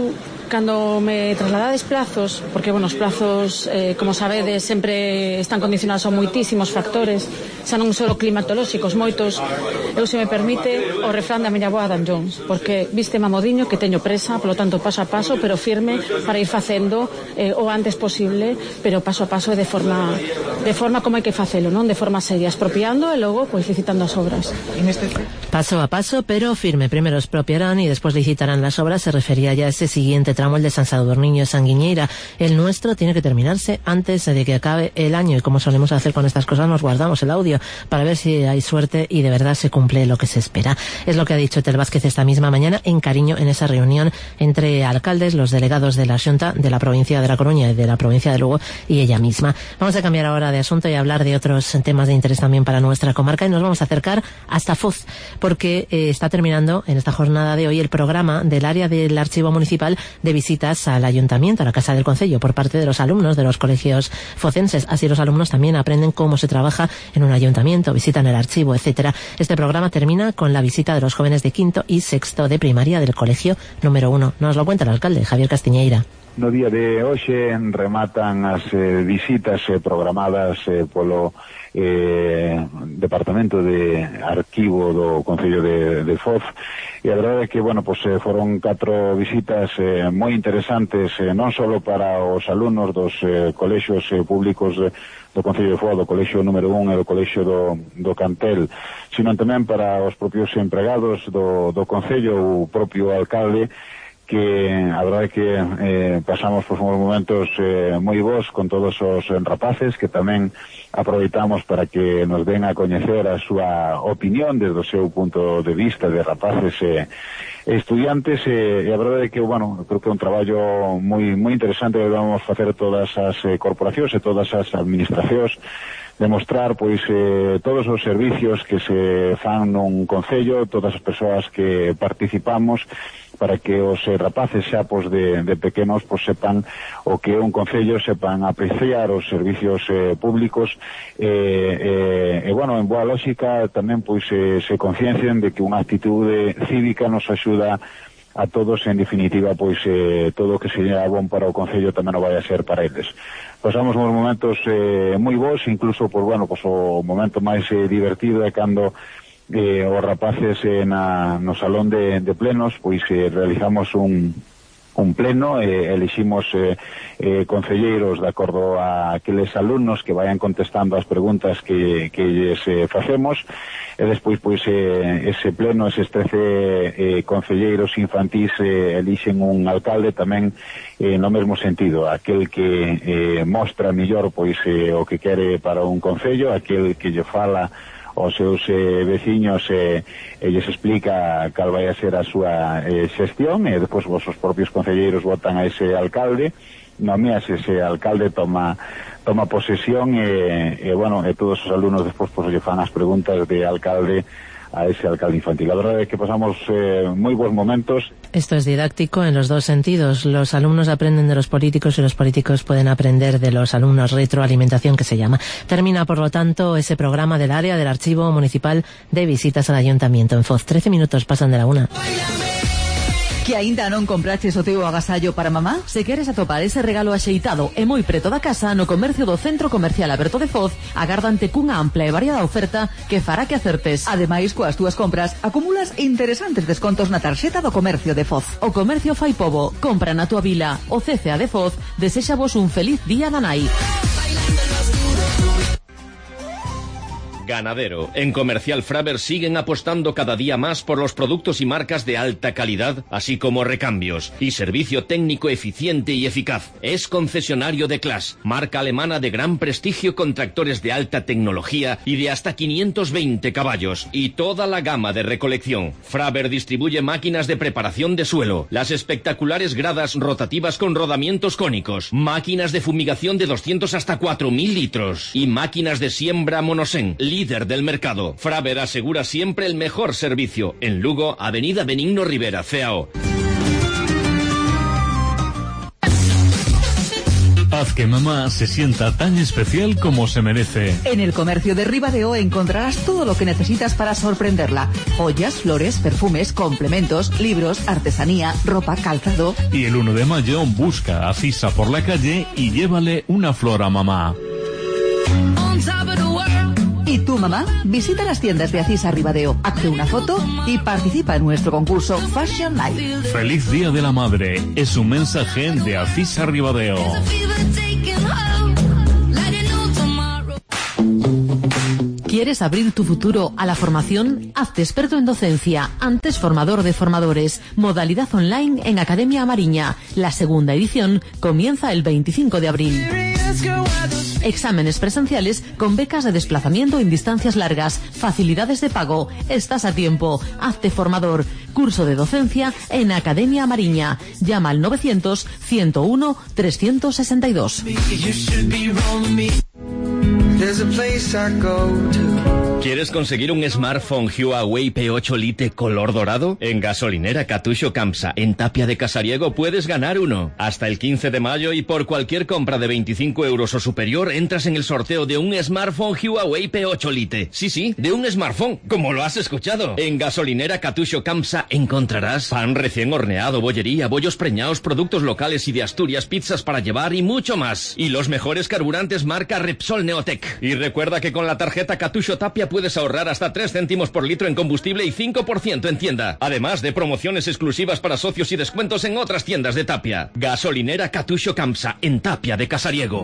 Speaker 15: Cando me trasladades plazos, porque, bueno, os plazos, eh, como sabedes, sempre están condicionados a moitísimos factores, xa non só climatolóxicos, moitos, eu, se me permite, o refrán da miña boa Adam Jones, porque viste mamodiño que teño presa, polo tanto, paso a paso, pero firme, para ir facendo eh, o antes posible, pero paso a paso e de forma de forma como hai que facelo, non? De forma seria, expropiando e logo, pois, licitando as obras.
Speaker 4: Paso a paso, pero firme. Primero expropiarán y después licitarán las obras. Se refería ya a ese siguiente tramo, el de San Sadurniño, Sanguiñeira. El nuestro tiene que terminarse antes de que acabe el año, y como solemos hacer con estas cosas, nos guardamos el audio para ver si hay suerte y de verdad se cumple lo que se espera. Es lo que ha dicho Tel Vázquez esta misma mañana en Cariño, en esa reunión entre alcaldes, los delegados de la Xunta de la provincia de La Coruña y de la provincia de Lugo y ella misma. Vamos a cambiar ahora de asunto y hablar de otros temas de interés también para nuestra comarca, y nos vamos a acercar hasta Foz, porque eh, está terminando en esta jornada de hoy el programa del área del Archivo Municipal de visitas al Ayuntamiento, a la Casa del Concello, por parte de los alumnos de los colegios focenses. Así los alumnos también aprenden cómo se trabaja en un ayuntamiento, visitan el archivo, etcétera. Este programa termina con la visita de los jóvenes de quinto y sexto de primaria del colegio número uno. Nos lo cuenta el alcalde, Javier Castiñeira.
Speaker 16: No día de hoxe rematan as eh, visitas eh, programadas eh, polo eh, Departamento de Arquivo do Concello de, de Foz, e a verdade é que, bueno, pues, eh, foron catro visitas eh, moi interesantes, eh, non só para os alumnos dos eh, colexios eh, públicos eh, do Concello de Foz, do colexio número un e do colexio do, do Cantel, sino tamén para os propios empregados do, do Concello, o propio alcalde, que a verdade é que eh, pasamos por uns momentos eh, moi bons con todos os rapaces, que tamén aproveitamos para que nos den a coñecer a súa opinión desde o seu punto de vista de rapaces e eh, estudiantes, e eh, a verdade é que, bueno, creo que é un traballo moi moi interesante que vamos facer todas as eh, corporacións e todas as administracións, demostrar pois eh, todos os servicios que se fan nun concello, todas as persoas que participamos, para que os eh, rapaces xa pois, de, de pequenos pois, sepan o que é un concello, sepan apreciar os servicios eh, públicos, e eh, eh, bueno, en boa lógica tamén pois eh, se conciencien de que unha actitude cívica nos axuda a todos, en definitiva, pois eh, todo o que sería bon para o concello tamén o vai a ser para eles. Pasamos uns momentos eh, moi bons, incluso por, bueno, pois, o momento máis eh, divertido é cando eh, os rapaces eh, na, no salón de, de plenos pois eh, realizamos un un pleno, eh, eliximos eh, eh, concelleiros de acordo a aqueles alumnos que vayan contestando as preguntas que, que lles eh, facemos, e despois pois eh, ese pleno, eses trece eh, concelleiros infantís eh, elixen un alcalde tamén eh, no mesmo sentido, aquel que eh, mostra mellor pois eh, o que quere para un concello, aquel que lle fala aos seus eh, veciños e eh, lles explica cal vai a ser a súa eh, xestión, e despois vos os propios concelleiros votan a ese alcalde, nomeas ese alcalde, toma toma posesión e, e bueno, e todos os alumnos despois pues, lle fan as preguntas de alcalde a ese alcalde infantil. La verdad es que pasamos eh, muy buenos momentos.
Speaker 4: Esto es didáctico en los dos sentidos. Los alumnos aprenden de los políticos y los políticos pueden aprender de los alumnos, retroalimentación que se llama. Termina, por lo tanto, ese programa del área del Archivo Municipal de Visitas al Ayuntamiento en Foz. Trece minutos pasan de la una.
Speaker 13: Que aínda non compraches o teu agasallo para mamá? Se queres atopar ese regalo axeitado e moi preto da casa, no comercio do Centro Comercial Aberto de Foz, agárdante cunha ampla e variada oferta que fará que acertes. Ademais, coas túas compras, acumulas interesantes descontos na tarxeta do comercio de Foz. O comercio fai pobo, compra na tua vila. O C C A de Foz desexa vos un feliz día da nai.
Speaker 17: Ganadero. En Comercial Fraber siguen apostando cada día más por los productos y marcas de alta calidad, así como recambios y servicio técnico eficiente y eficaz. Es concesionario de Claas, marca alemana de gran prestigio con tractores de alta tecnología y de hasta quinientos veinte caballos, y toda la gama de recolección. Fraber distribuye máquinas de preparación de suelo, las espectaculares gradas rotativas con rodamientos cónicos, máquinas de fumigación de doscientos hasta cuatro mil litros y máquinas de siembra monosén, líder del mercado. Fraber asegura siempre el mejor servicio. En Lugo, Avenida Benigno Rivera, C A O.
Speaker 12: Haz que mamá se sienta tan especial como se merece.
Speaker 13: En el comercio de Ribadeo encontrarás todo lo que necesitas para sorprenderla. Joyas, flores, perfumes, complementos, libros, artesanía, ropa, calzado.
Speaker 12: Y el uno de mayo busca a Cisa por la calle y llévale una flor a mamá.
Speaker 13: ¿Y tú, mamá? Visita las tiendas de Acisa Ribadeo, hazte una foto y participa en nuestro concurso Fashion Night.
Speaker 12: Feliz Día de la Madre es un mensaje de Acisa Ribadeo.
Speaker 13: ¿Quieres abrir tu futuro a la formación? Hazte experto en docencia, antes formador de formadores, modalidad online en Academia Mariña. La segunda edición comienza el veinticinco de abril. Exámenes presenciales con becas de desplazamiento en distancias largas, facilidades de pago. Estás a tiempo. Hazte formador. Curso de docencia en Academia Mariña. Llama al novecientos, ciento uno, trescientos sesenta y dos.
Speaker 17: ¿Quieres conseguir un smartphone Huawei P ocho Lite color dorado? En Gasolinera Catucho Camsa, en Tapia de Casariego, puedes ganar uno. Hasta el quince de mayo y por cualquier compra de veinticinco euros o superior entras en el sorteo de un smartphone Huawei P ocho Lite. Sí, sí, de un smartphone, como lo has escuchado. En Gasolinera Catucho Camsa encontrarás pan recién horneado, bollería, bollos preñados, productos locales y de Asturias, pizzas para llevar y mucho más. Y los mejores carburantes marca Repsol Neotec. Y recuerda que con la tarjeta Catucho Tapia puedes ahorrar hasta tres céntimos por litro en combustible y cinco por ciento en tienda. Además de promociones exclusivas para socios y descuentos en otras tiendas de Tapia. Gasolinera Catucho Camsa, en Tapia de Casariego.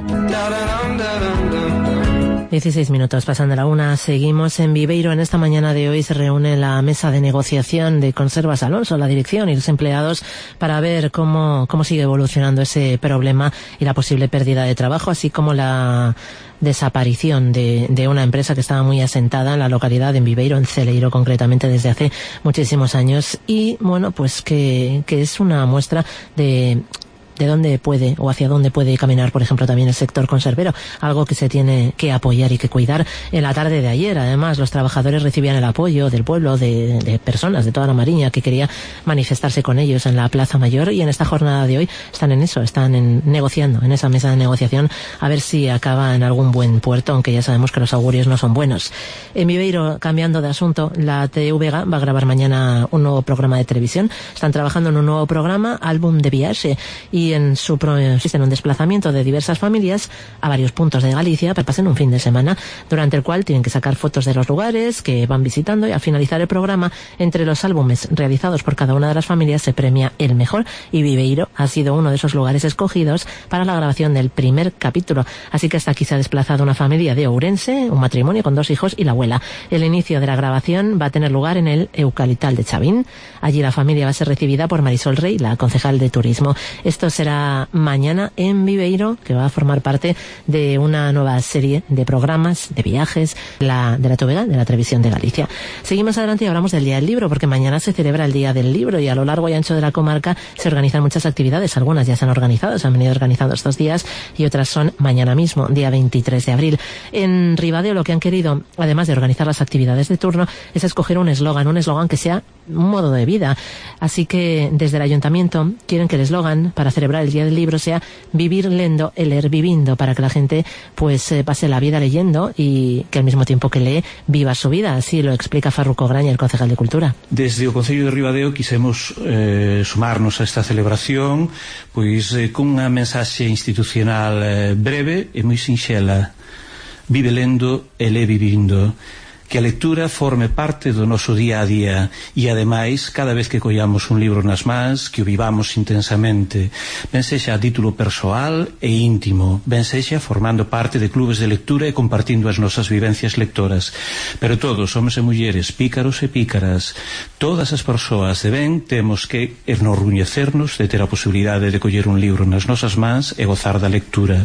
Speaker 4: dieciséis minutos pasando la una, seguimos en Viveiro. En esta mañana de hoy se reúne la mesa de negociación de Conservas Alonso, la dirección y los empleados, para ver cómo, cómo sigue evolucionando ese problema y la posible pérdida de trabajo, así como la desaparición de, de una empresa que estaba muy asentada en la localidad, en Viveiro, en Celeiro concretamente, desde hace muchísimos años, y bueno, pues que, que es una muestra de de dónde puede o hacia dónde puede caminar, por ejemplo, también el sector conservero, algo que se tiene que apoyar y que cuidar. En la tarde de ayer, además, los trabajadores recibían el apoyo del pueblo, de, de personas de toda la Mariña que quería manifestarse con ellos en la Plaza Mayor, y en esta jornada de hoy están en eso, están en, negociando, en esa mesa de negociación, a ver si acaba en algún buen puerto, aunque ya sabemos que los augurios no son buenos. En Viveiro, cambiando de asunto, la T V G va a grabar mañana un nuevo programa de televisión. Están trabajando en un nuevo programa, Álbum de Viaje, y en su consiste en un desplazamiento de diversas familias a varios puntos de Galicia para que pasen un fin de semana, durante el cual tienen que sacar fotos de los lugares que van visitando, y al finalizar el programa, entre los álbumes realizados por cada una de las familias se premia el mejor, y Viveiro ha sido uno de esos lugares escogidos para la grabación del primer capítulo. Así que hasta aquí se ha desplazado una familia de Ourense, un matrimonio con dos hijos y la abuela. El inicio de la grabación va a tener lugar en el Eucaliptal de Chavín. Allí la familia va a ser recibida por Marisol Rey, la concejal de turismo. Esto será mañana en Viveiro, que va a formar parte de una nueva serie de programas, de viajes, la, de la T V G, de la Televisión de Galicia. Seguimos adelante y hablamos del Día del Libro, porque mañana se celebra el Día del Libro, y a lo largo y ancho de la comarca se organizan muchas actividades. Algunas ya se han organizado, se han venido organizando estos días, y otras son mañana mismo, día veintitrés de abril. En Ribadeo lo que han querido, además de organizar las actividades de turno, es escoger un eslogan, un eslogan que sea un modo de vida. Así que desde el ayuntamiento quieren que el eslogan para celebrar el Día del Libro sea vivir lendo e ler vivindo, para que la gente pues eh, pase la vida leyendo y que al mismo tiempo que lee viva su vida. Así lo explica Farruco Graña, el concejal de Cultura.
Speaker 18: Desde o Concello de Ribadeo quisemos eh, sumarnos a esta celebración pois eh, cunha mensaxe institucional eh, breve e moi sinxela: vive lendo e le vivindo. Que a lectura forme parte do noso día a día, e ademais, cada vez que collamos un libro nas mans, que o vivamos intensamente, ben sexa a título persoal e íntimo, ben sexa formando parte de clubes de lectura e compartindo as nosas vivencias lectoras. Pero todos, homens e mulleres, pícaros e pícaras, todas as persoas de ben, temos que enorgullecernos de ter a posibilidade de coller un libro nas nosas mans e gozar da lectura.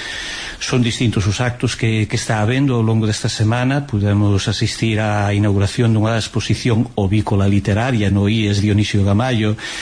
Speaker 18: Son distintos os actos que, que está habendo ao longo desta semana. Pudemos asistir á inauguración dunha exposición ovícola literaria no I E S Dionisio Gamallo,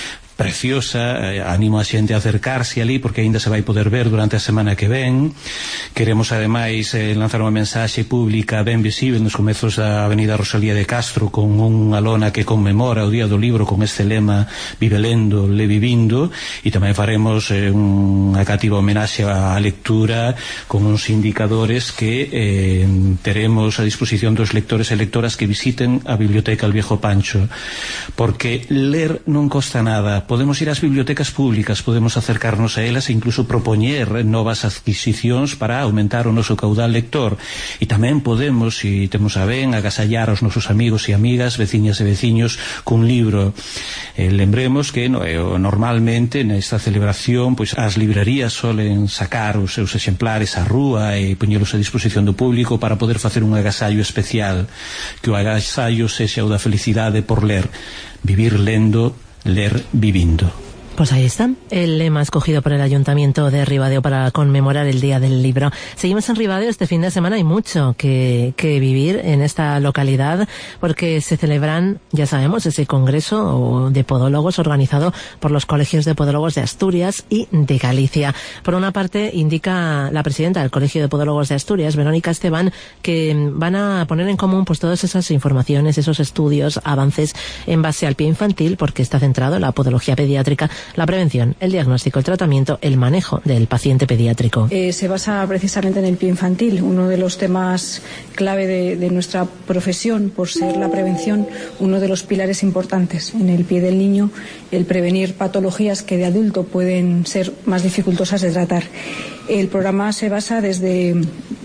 Speaker 18: preciosa, eh, animo a xente a acercarse ali porque aínda se vai poder ver durante a semana que ven. Queremos ademais eh, lanzar unha mensaxe pública ben visible nos comezos da Avenida Rosalía de Castro con unha lona que conmemora o Día do Libro con este lema Vive lendo, le vivindo, e tamén faremos eh, unha cativa homenaxe á lectura con uns indicadores que eh, teremos a disposición dos lectores e lectoras que visiten a Biblioteca El Viejo Pancho, porque ler non costa nada. Podemos ir ás bibliotecas públicas, podemos acercarnos a elas e incluso propoñer novas adquisicións para aumentar o noso caudal lector, e tamén podemos, se temos a ben, agasallar aos nosos amigos e amigas, veciñas e veciños cun libro. Eh, lembremos que no, eh, normalmente nesta celebración pois as librerías solen sacar os seus exemplares á rúa e poñelos a disposición do público para poder facer un agasallo especial, que o agasallo sexa o da felicidade por ler. Vivir lendo, ler vivindo.
Speaker 4: Pues ahí está, el lema escogido por el Ayuntamiento de Ribadeo para conmemorar el Día del Libro. Seguimos en Ribadeo este fin de semana, hay mucho que, que vivir en esta localidad porque se celebran, ya sabemos, ese congreso de podólogos organizado por los colegios de podólogos de Asturias y de Galicia. Por una parte, indica la presidenta del Colegio de Podólogos de Asturias, Verónica Esteban, que van a poner en común pues todas esas informaciones, esos estudios, avances en base al pie infantil, porque está centrado en la podología pediátrica, la prevención, el diagnóstico, el tratamiento, el manejo del paciente pediátrico.
Speaker 19: Eh, se basa precisamente en el pie infantil, uno de los temas clave de, de nuestra profesión, por ser la prevención uno de los pilares importantes en el pie del niño, el prevenir patologías que de adulto pueden ser más dificultosas de tratar. El programa se basa desde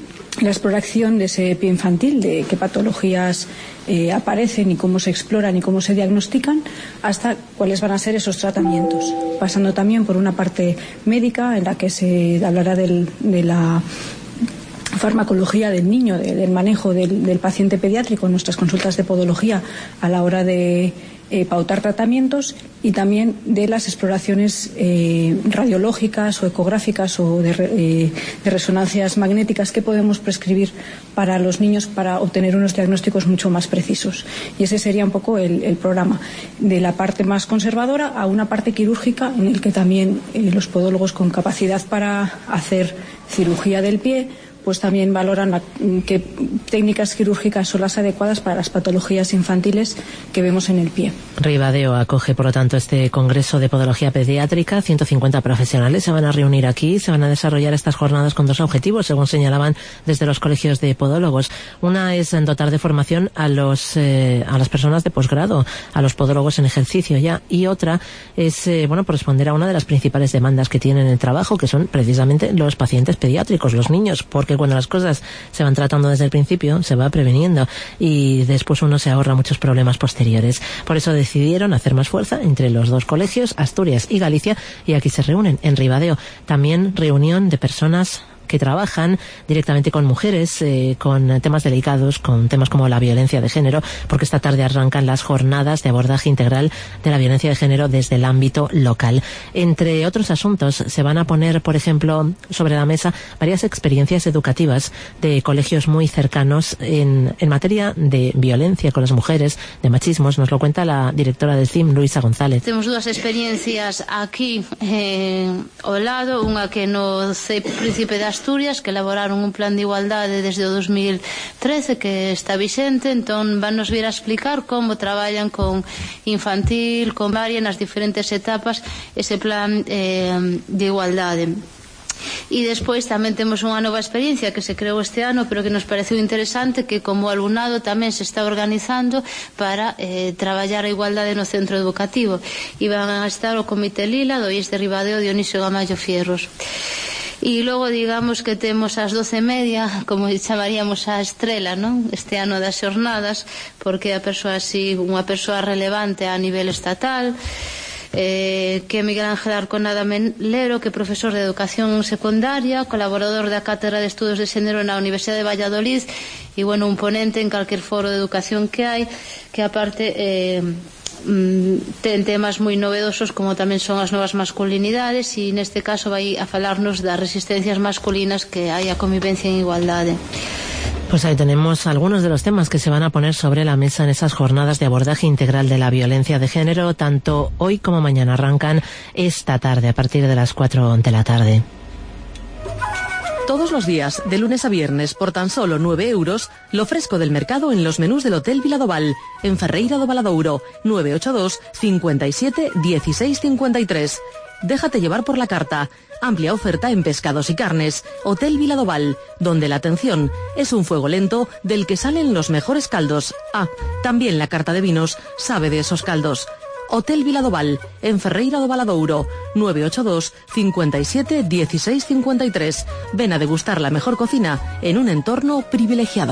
Speaker 19: la exploración de ese pie infantil, de qué patologías eh, aparecen y cómo se exploran y cómo se diagnostican, hasta cuáles van a ser esos tratamientos, pasando también por una parte médica en la que se hablará del, de la farmacología del niño, de, del manejo del, del paciente pediátrico en nuestras consultas de podología a la hora de eh, pautar tratamientos, y también de las exploraciones eh, radiológicas o ecográficas o de, eh, de resonancias magnéticas que podemos prescribir para los niños para obtener unos diagnósticos mucho más precisos. Y ese sería un poco el, el programa, de la parte más conservadora a una parte quirúrgica en el que también eh, los podólogos con capacidad para hacer cirugía del pie pues también valoran la, qué técnicas quirúrgicas son las adecuadas para las patologías infantiles que vemos en el pie.
Speaker 4: Ribadeo acoge, por lo tanto, este Congreso de Podología Pediátrica. ciento cincuenta profesionales se van a reunir aquí, se van a desarrollar estas jornadas con dos objetivos, según señalaban desde los colegios de podólogos. Una es dotar de formación a los eh, a las personas de posgrado, a los podólogos en ejercicio ya, y otra es eh, bueno, responder a una de las principales demandas que tienen el trabajo, que son precisamente los pacientes pediátricos, los niños, porque cuando las cosas se van tratando desde el principio, se va preveniendo y después uno se ahorra muchos problemas posteriores. Por eso decidieron hacer más fuerza entre los dos colegios, Asturias y Galicia, y aquí se reúnen en Ribadeo. También reunión de personas que trabajan directamente con mujeres, eh, con temas delicados, con temas como la violencia de género, porque esta tarde arrancan las jornadas de abordaje integral de la violencia de género desde el ámbito local. Entre otros asuntos, se van a poner, por ejemplo, sobre la mesa varias experiencias educativas de colegios muy cercanos en, en materia de violencia con las mujeres, de machismos. Nos lo cuenta la directora del C I M, Luisa González.
Speaker 20: Temos dúas experiencias aquí eh, ao lado, unha que no C E P Príncipe de Asturias, que elaboraron un plan de igualdade desde o dos mil trece que está vixente, entón van nos vir a explicar como traballan con infantil, con varia, nas diferentes etapas ese plan eh, de igualdade. E despois tamén temos unha nova experiencia que se creou este ano, pero que nos pareceu interesante, que como alumnado tamén se está organizando para eh, traballar a igualdade no centro educativo, e van a estar o Comité Lila do I E S de Ribadeo, Dionisio Gamallo Fierros. E logo digamos que temos as doce e media, como chamaríamos a estrela, non? Este ano das xornadas, porque a persoa así, unha persoa relevante a nivel estatal, eh, que é Miguel Ángel Arconada Melero, que é profesor de educación secundaria, colaborador da Cátedra de Estudos de Xénero na Universidade de Valladolid, e bueno, un ponente en calquer foro de educación que hai, que aparte eh, ten temas moi novedosos como tamén son as novas masculinidades, e neste caso vai a falarnos das resistencias masculinas que hai a convivencia en igualdade.
Speaker 4: Pues ahí tenemos algunos de los temas que se van a poner sobre la mesa en esas jornadas de abordaje integral de la violencia de género, tanto hoy como mañana. Arrancan esta tarde, a partir de las cuatro de la tarde.
Speaker 13: Todos los días, de lunes a viernes, por tan solo nueve euros, lo fresco del mercado en los menús del Hotel Viladoval, en Ferreira do Valadouro, nueve ocho dos, cincuenta y siete, dieciséis cincuenta y tres. Déjate llevar por la carta. Amplia oferta en pescados y carnes. Hotel Viladoval, donde la atención es un fuego lento del que salen los mejores caldos. Ah, también la carta de vinos sabe de esos caldos. Hotel Viladoval, en Ferreira do Valadouro, nueve ocho dos, cincuenta y siete, dieciséis cincuenta y tres. Ven a degustar la mejor cocina en un entorno privilegiado.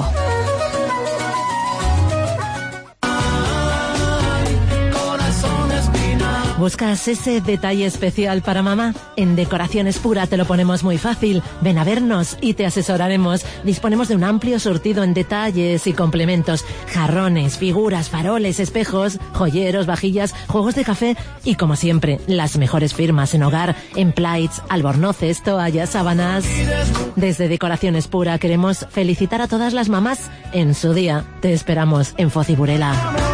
Speaker 4: ¿Buscas ese detalle especial para mamá? En Decoraciones Pura te lo ponemos muy fácil. Ven a vernos y te asesoraremos. Disponemos de un amplio surtido en detalles y complementos. Jarrones, figuras, faroles, espejos, joyeros, vajillas, juegos de café y, como siempre, las mejores firmas en hogar, en plaits, albornoces, toallas, sábanas. Desde Decoraciones Pura queremos felicitar a todas las mamás en su día. Te esperamos en Foz y Burela.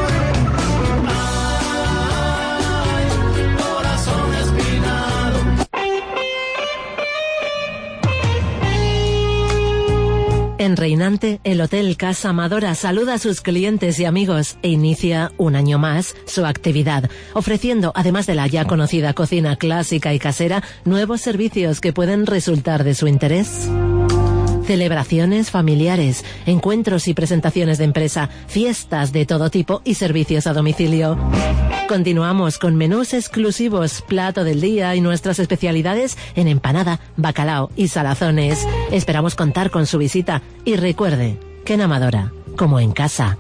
Speaker 4: En Reinante, el Hotel Casa Amadora saluda a sus clientes y amigos e inicia un año más su actividad, ofreciendo, además de la ya conocida cocina clásica y casera, nuevos servicios que pueden resultar de su interés. Celebraciones familiares, encuentros y presentaciones de empresa, fiestas de todo tipo y servicios a domicilio. Continuamos con menús exclusivos, plato del día y nuestras especialidades en empanada, bacalao y salazones. Esperamos contar con su visita y recuerde que en Amadora, como en casa.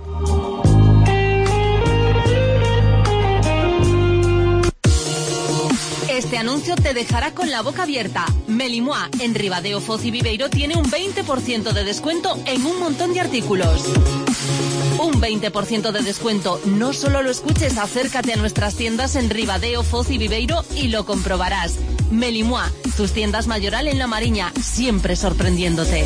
Speaker 21: Este anuncio te dejará con la boca abierta. Melimois, en Ribadeo, Foz y Viveiro, tiene un veinte por ciento de descuento en un montón de artículos. Un veinte por ciento de descuento. No solo lo escuches, acércate a nuestras tiendas en Ribadeo, Foz y Viveiro y lo comprobarás. Melimois, tus tiendas Mayoral en La Mariña, siempre sorprendiéndote.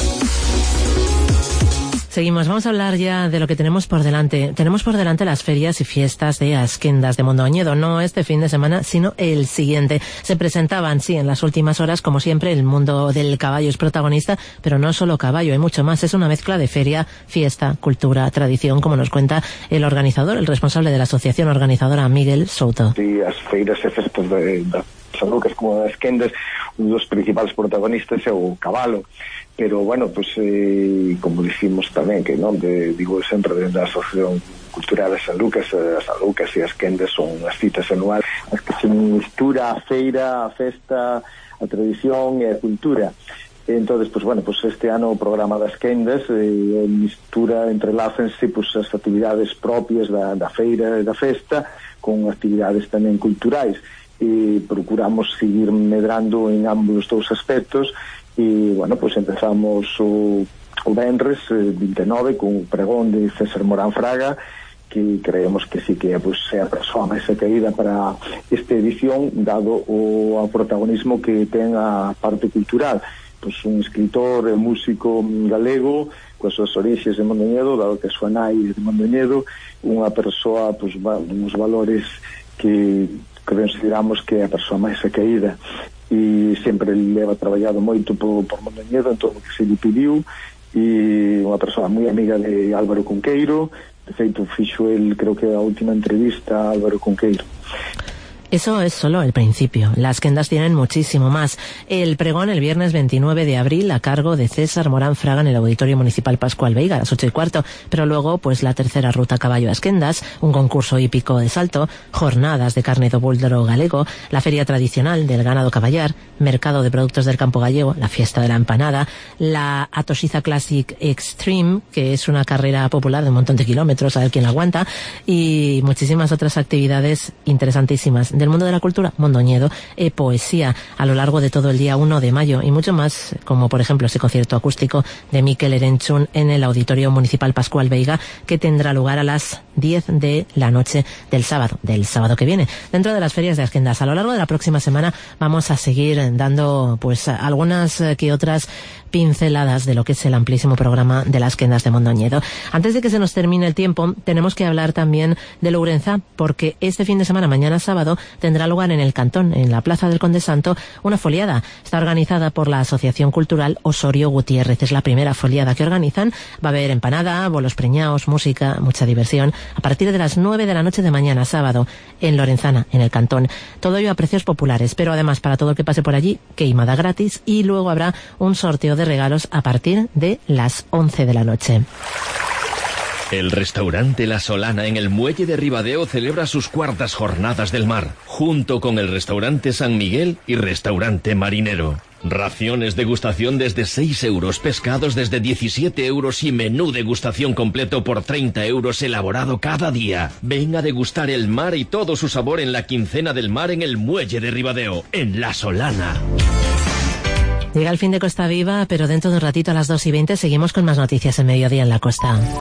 Speaker 4: Seguimos, vamos a hablar ya de lo que tenemos por delante. Tenemos por delante las ferias y fiestas de Asquendas de Mondoñedo, no este fin de semana, sino el siguiente. Se presentaban, sí, en las últimas horas, como siempre, el mundo del caballo es protagonista, pero no solo caballo, hay mucho más. Es una mezcla de feria, fiesta, cultura, tradición, como nos cuenta el organizador, el responsable de la asociación organizadora, Miguel Souto.
Speaker 22: Sí, as feiras e festas de, de San Lucas como de Asquendas, un dos principais protagonistas é o cabalo. Pero, bueno, pues, eh, como dicimos tamén, que non, de, digo sempre desde a Asociación Cultural de San Lucas, a San Lucas e Asquendas son as citas anuales, as que se mistura a feira, a festa, a tradición e a cultura. Entonces, pues bueno, pues este ano o programa das Asquendas eh, mistura, entrelácense pues, as actividades propias da, da feira e da festa con actividades tamén culturais. E procuramos seguir medrando en ambos dous aspectos. E, bueno, pues empezamos o, o venres eh, vinte e nove con o pregón de César Morán Fraga, que creemos que sí que pues, é a persoa máis acaída para esta edición, dado o, o protagonismo que ten a parte cultural. Pues un escritor e músico galego coas súas orixes de Mondoñedo, dado que a súa nai é de Mondoñedo, unha persoa pues, uns valores que consideramos que é a persoa máis acaída, e sempre leva traballado moito por, por Mondoñedo en todo o que se lle pediu, e unha persoa moi amiga de Álvaro Cunqueiro. De feito, fixo el, creo que a última entrevista a Álvaro Cunqueiro.
Speaker 4: Eso es solo el principio. Las Asquendas tienen muchísimo más. El pregón el viernes veintinueve de abril a cargo de César Morán Fraga en el Auditorio Municipal Pascual Veiga a las ocho y cuarto. Pero luego, pues la tercera ruta caballo Asquendas, un concurso hípico de salto, jornadas de carne do búldaro galego, la feria tradicional del ganado caballar, mercado de productos del campo gallego, la fiesta de la empanada, la Atoxiza Classic Extreme, que es una carrera popular de un montón de kilómetros, a ver quién la aguanta, y muchísimas otras actividades interesantísimas. del mundo de la cultura, Mondoñedo, e poesía a lo largo de todo el día uno de mayo y mucho más, como por ejemplo ese concierto acústico de Mikel Erenchun en el Auditorio Municipal Pascual Veiga, que tendrá lugar a las diez de la noche del sábado, del sábado que viene, dentro de las ferias de Asquendas. A lo largo de la próxima semana vamos a seguir dando pues algunas que otras pinceladas de lo que es el amplísimo programa de las Asquendas de Mondoñedo. Antes de que se nos termine el tiempo, tenemos que hablar también de Lourenza, porque este fin de semana, mañana sábado, tendrá lugar en el Cantón, en la Plaza del Conde Santo, una foliada. Está organizada por la Asociación Cultural Osorio Gutiérrez. Es la primera foliada que organizan. Va a haber empanada, bolos preñaos, música, mucha diversión, a partir de las nueve de la noche de mañana sábado, en Lorenzana, en el Cantón. Todo ello a precios populares, pero además para todo el que pase por allí, queimada gratis, y luego habrá un sorteo de regalos a partir de las once de la noche.
Speaker 17: El restaurante La Solana en el Muelle de Ribadeo celebra sus cuartas jornadas del mar, junto con el restaurante San Miguel y restaurante Marinero. Raciones degustación desde seis euros, pescados desde diecisiete euros y menú degustación completo por treinta euros elaborado cada día. Ven a degustar el mar y todo su sabor en la quincena del mar en el Muelle de Ribadeo, en La Solana.
Speaker 4: Llega el fin de Costa Viva, pero dentro de un ratito a las dos y veinte seguimos con más noticias en Mediodía en la Costa.